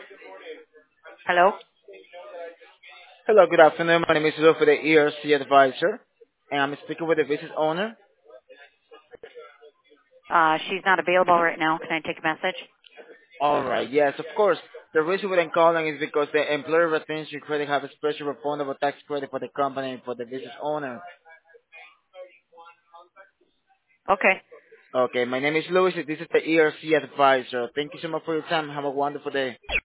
Hello? Hello, good afternoon. My name is Lou for the ERC advisor, and I'm speaking with the business owner. She's not available right now. Can I take a message? All right, yes, of course. The reason we're calling is because the employer retention credit have a special refundable tax credit for the company and for the business owner. Okay. Okay, my name is Louis. This is the ERC advisor. Thank you so much for your time. Have a wonderful day.